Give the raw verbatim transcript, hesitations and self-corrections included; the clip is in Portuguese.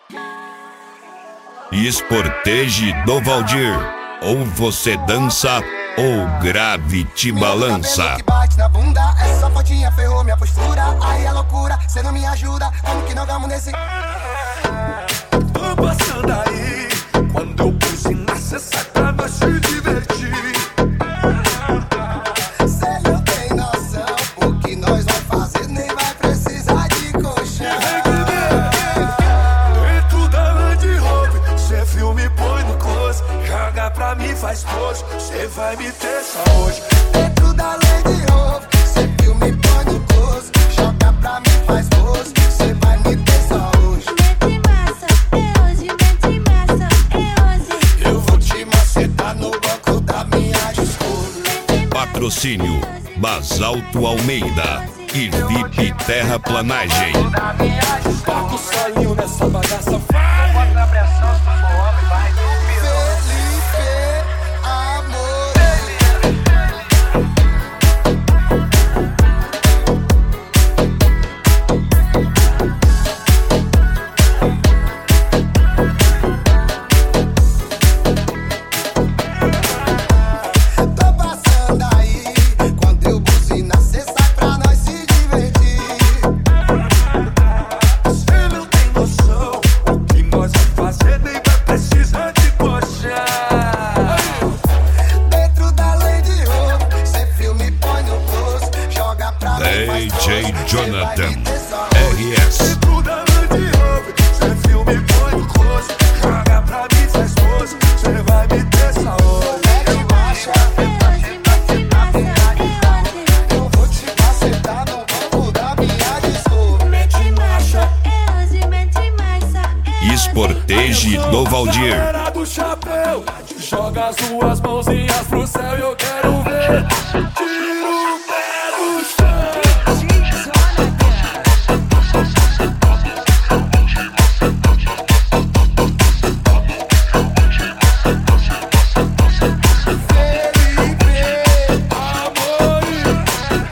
Esportege do Valdir. Ou você dança ou grave te balança. Que bate na bunda, essa fotinha ferrou minha postura. Aí é loucura, cê não me ajuda. Como que não vamos nesse? Tô passando aí, quando eu buzinar, cê sai pra nós se divertir. Cê não tem noção, o que nós vai fazer nem vai precisar de colchão. Dentro da Land Rover, cê filme põe no close. Joga pra mim, faz pose, cê vai me ter só hoje. Dentro da Land Rover, cê filme põe no close. Joga pra mim, faz pose, cê vai me ter só hoje. Mete massa, é hoje, mete massa, é hoje. Eu vou te macetar no banco da minha Discovery. Patrocínio Basalto Almeida e V I P Terraplanagem. Pago saiu nessa bagaça, vai. Bota na pressão, se tu for homem, vai dormir. Felipe, amor. Tô passando aí, quando eu buzinar, cê sai pra nós se divertir. Cê não tem noção, o que nós vamos fazer nem vai precisar de colchão. Dentro da Land Rover, cê filme põe no close. Joga pra mim, faz D pose, J cê vai Jonathan me ter só R S. Dentro da Land Rover, cê filme põe no close. Joga pra mim, faz pose, cê vai me ter só hoje. Mete marcha, eu vou te macetar no banco da minha Discovery. Mete massa, é hoje, mete massa, é hoje. Esportege do Valdir. Galera do chapéu, joga as duas mãozinhas pro céu e eu quero ver.